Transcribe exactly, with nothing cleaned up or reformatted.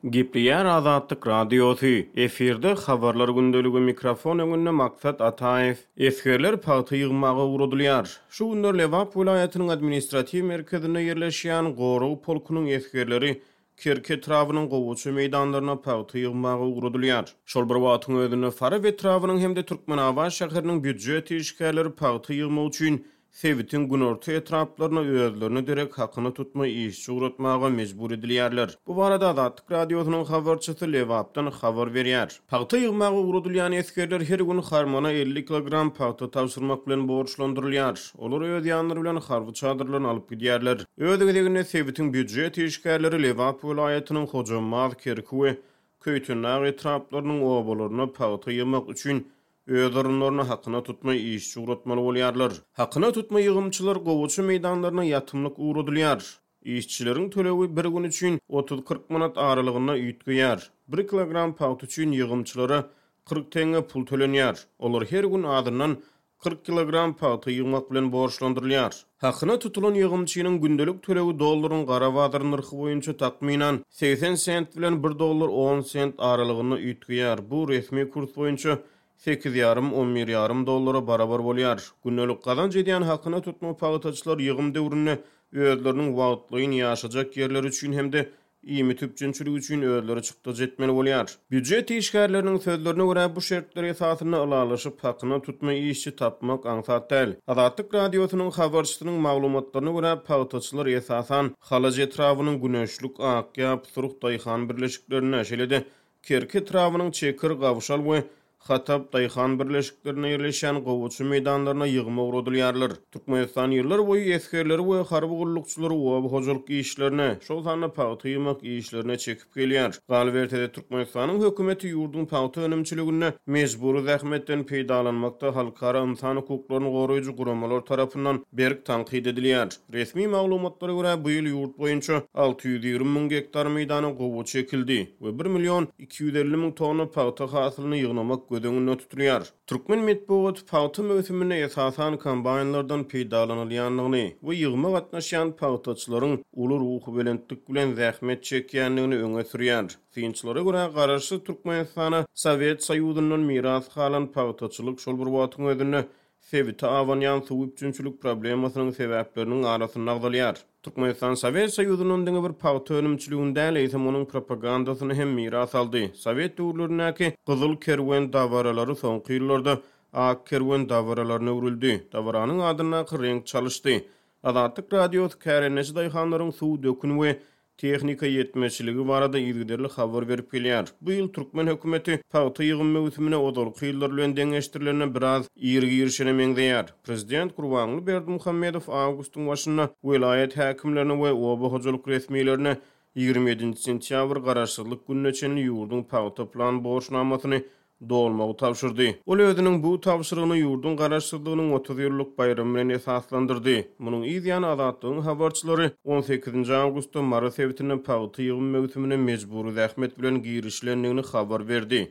Gipriyar Azadlyk Radiosu. Efirde habarlar gündölügi mikrofon öňünde maksat Ataev. Eskerler paty ýygmagy urudylar. Şu günler Lewap vilayatynyň administrativ merkezinde ýerleşýän Goraw polkunyň eskerleri Kerke trawynyň gowuçy meýdanlaryna paty ýygmagy urudylar. Şol bir wagtyň özünde Fara we trawynyň hemde Türkmenabad şäheriniň büdjet işgärleri paty ýygmak üçin Sevitin günorta etraplaryna özlerini direk hakyny tutma iş uğratmaga mecbur edilýärler. Bu barada Azadlyk Radiosynyň habarçysy Lewapdan habar berýär. Paty ýygmagy urudylan eskerler her gün harmana elli kilogram paty tawşyrmak bilen borçlandyrylýar. Olar öz ýanlary bilen harby çadyrlaryny alyp gidýärler. Ödegine Sevitin büdjet işgärleri Lewap vilayatynyň Hojamaz Kerke köýtünäg etraplarynyň obalaryna paty ýygmak üçin özleriniň hakyna tutma iş uğratmaly bolýarlar. Hakyna tutma ýygymçylar gowuçy meýdanlaryna ýatymlyk urudylar. İşçileriň tölebi bir gün üçin otuz kırk manat aralygyna üýtgýär. bir kilogram paty üçin ýygymçylara kırk teňe pul tölenýär. Olar her gün adyndan kırk kilogram paty ýygmak bilen borçlandyrylýar. Hakyna tutulan ýygymçynyň gündelik tölebi dollaryň gara bazar narhy boýunça takminan seksen sent bilen bir dollar on sent aralygyna üýtgýär. Bu resmi kurs boýunça sekiz ýarym on bir ýarym dollara barabar bolýar. Gündelik gazanç edýän hakyna tutma pagytaçylar ýygym döwrüne özleriniň wagtlygyny ýaşajak ýerler üçin hemde ýymy tüpçünçilik üçin özleri çykdy jetmeli bolýar. Büdjet işgärleriniň sözlerine görä bu şertler esasyna alalaşyp hakyna tutma işçi tapmak aňsat däl. Azadlyk Radiosynyň habarçysynyň maglumatlaryna görä pagytaçylar esasan Halaç etrawynyň güneşlik Akyap, Suruk daýhan birleşiklerine şeýle-de Kerke trawynyň Çekir, Gawşal we Hatap daýhan birleşiklerine ýerleşýän gowuçy meýdanlaryna ýygma urudylar. Türkmenistan ýyllar boýy eskerleri we harby gullukçylary we hojalyk işlerine, şol sany paty ýygmak işlerine çekip gelýär. Galbertede Türkmenistanyň hökümeti ýurdun paty önümçiligine mejburi zähmetden peýdalanmakda halkara insan hukuklaryny goraýjy guramalar tarapyndan berk tanqid edilýär. Resmi maglumatlara görä bu ýyl ýurt boýunça alty ýüz ýigri miň hektar meýdany gowuçy ekildi we bir milyon iki ýüz elli miň tonna paty hasylyny ýygnamak gödüňünde tutulýar. Türkmen medeniýet paty möhümine esasan kombaynlardan peýdalanylýanlygyny we ýygma gatnaşýan patyçylaryň uly ruhy belentlik bilen zähmet çekýänligini öňe sürýär. Fiýinçilere görä garaşy Türkmenistana Sowet Soýuzynyň miras halan patyçylyk şol bir wagtyň özünde Sevita awanyan suwupçunçuluk problemasynyň sebäpleriniň arasynda agdalýar. Türkmenistan Sowet Soýuzynyň diňe bir paty önümçiliginde eýsem onuň propagandasyny hem miras aldy. Sowet döwürlerindäki gyzyl kerwen dawaralary soňky ýyllarda ak kerwen dawaralaryna urildi. Dawaranyň adyna renk çalyşdy. Azadlyk Radiosy kärenesi daýhanlaryň suw dökünü we tehnika yetmeçiligi barada ýygyderli habar berip gelýär. Bu ýyl Türkmen hökümeti paty ýygym mewsümine odalyk ýyllar bilen deňeşdirilerine biraz ýyrgy ýerişene meňdeýär. Prezident Gurbanly Berdimuhammedow awgustyň başynda vilayet häkimlerine we oba hojalyk resmiýetlerine ýygrimi ýedinji sentýabr garaşsyzlyk gününe çenli ýurdun paty plan borçnamasyny dolmagy tawşyrdy. Ol özüniň bu tawşyrygyny ýurdun garaşsyzlygynyň otuz ýyllyk bayramy bilen esaslandyrdy. Munyň ýyzýan azatlygyň habarçylary on sekizinji awgustda Mara Sewitiniň paty ýygym mewsümine mejburi zähmet bilen girişlendigini habar berdi.